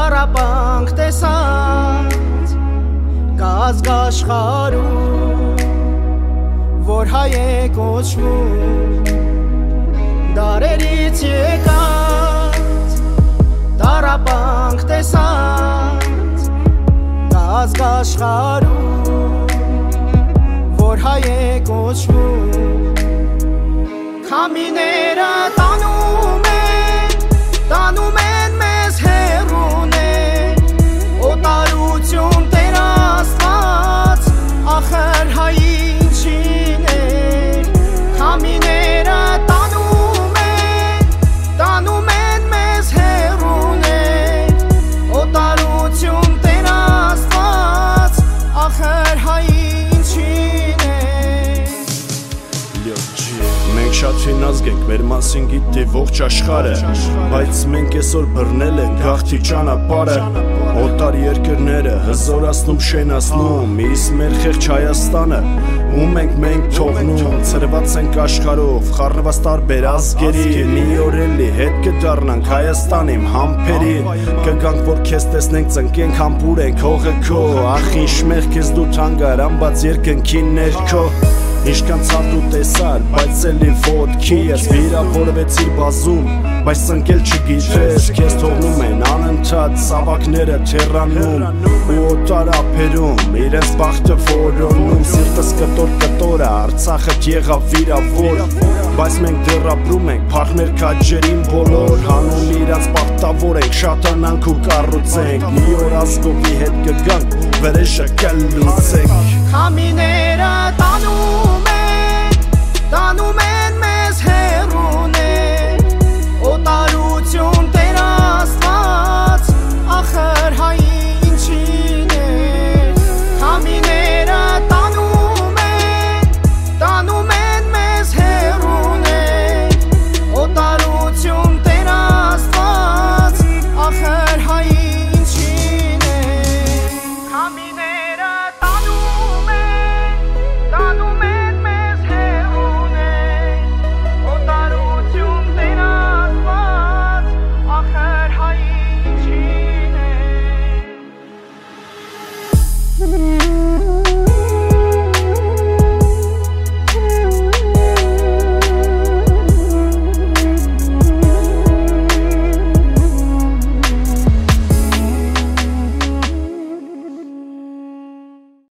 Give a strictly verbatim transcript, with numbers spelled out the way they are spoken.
Տառապանք տեսած կազգաշխարում, որ հայ է կոչվում, դարերից եկած տառապանք տեսած կազգաշխարում, որ հայ է կոչվում, քամիները տանում են, տանում են մեզ հեռուներ, օտարություն Տեր Աստված, ախր հայի ինչին էր, քամիները տանում են, տանում են մեզ հեռուներ, օտարություն Տեր Աստված, ախր հայի ինչին էր։ Մենք շատ հինազգ ենք, մեր մասին գիտի ողջ աշխարհը, բայց մենք այսօր բռնել ենք գաղթի ճանապարհը, օտար երկրները հզորացնում շենացնում, իսկ մեր խեղճ Հայաստանը ում ենք մենք թողնում, ցրված ենք աշխարհով, խառնված տարբեր ազգերի, մի օր էլի հետ կդառնանք Հայաստան իմ համբերին, կգանք որ քեզ տեսնենք ծնկենք համբուրենք հողը քո, ախ ինչ մեղ քեզ դու թանգարանված երկնքին ներքո, Ինչքան ցավտ ու տեսար, բայց էլի ոտքի ես վիրավորվեցի բազում, բայց ծնկել չգիտես, քեզ թողնում են անընդհատ ծավակները թեռանում ու օտար ափերում, իրենց բախտը որոնում, սիրտս կտոր-կտոր է, Արցախը եղավ վիրավոր, բայց մենք դեռ ապրում ենք, փառք մեր քաջերին բոլոր, հանուն իրանց պարտավոր ենք, շատանանք ու կառուցենք, մի օր ազգովի հետ կգանք, վրեժը կլուծենք, քամիները տանում են, տանում են մեզ հեռու